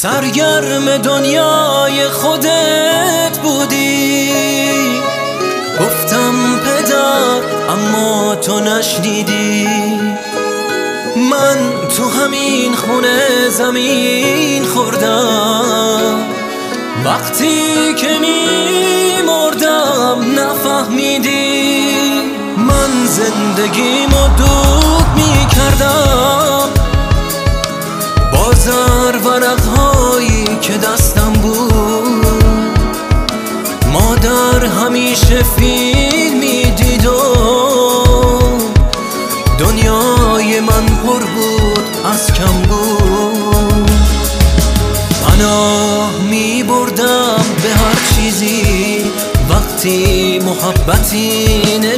سرگرم دنیای خودت بودی، گفتم پدر اما تو نشنیدی. من تو همین خونه زمین خوردم، وقتی که میمردم نفهمیدی. من زندگیمو دود میکردم با زرورق‌هایی که دستم بود. مادر همیشه فیلم میدید و دنیای من پر بود از کم بود. پناه میبردم به هر چیزی وقتی محبتی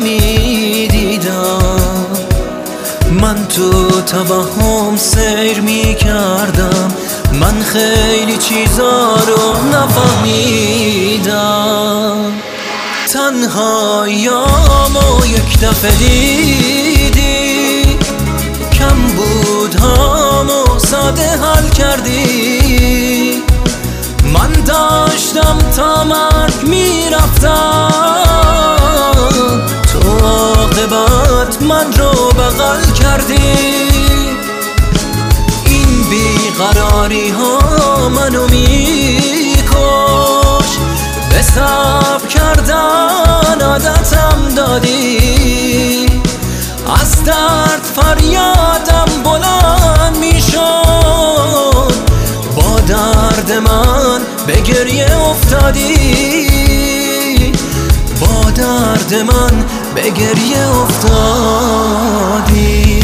نمیدیدم. من تو توهم سیر میکردم، من خیلی چیزا رو نفهمیدم. تنهاییامو یک دفعه دیدی، کم بودهامو ساده حل کردی. من داشتم تا مرگ میرفتم، تو عاقبت من رو بغل کردی. این بیقراری ها منو میکش، به صبر کردن عادتم دادی. از درد فریادم بلند میشد، با درد من به گریه افتادی. با درد من به گریه افتادی.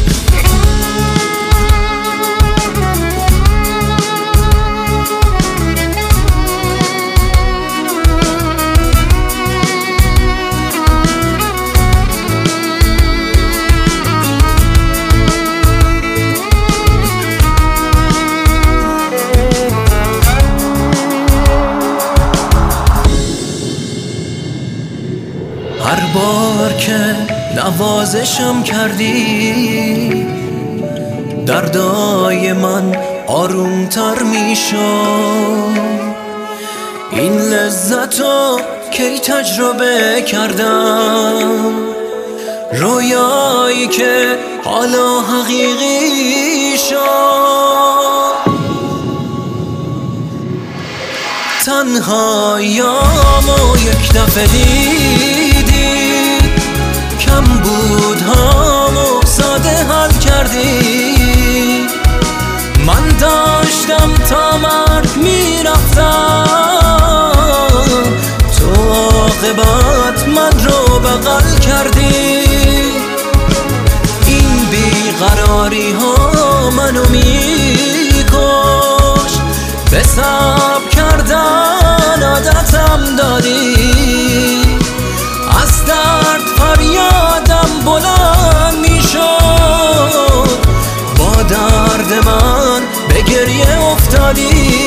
هر بار که نوازشم کردی، دردای من آرومتر میشد. این لذتو کی تجربه کردم، رویایی که حالا حقیقی شد. تنهاییامو یک دفعه دیدی، کم بودهامو ساده حل کردی. من داشتم تا مرگ میرفتم، تو عاقبت من رو بغل کردی. این بیقراری ها منو میکش، به صبر کردن عادتم دادی. از درد فریادم بلند میشد، با درد من به گریه افتادی.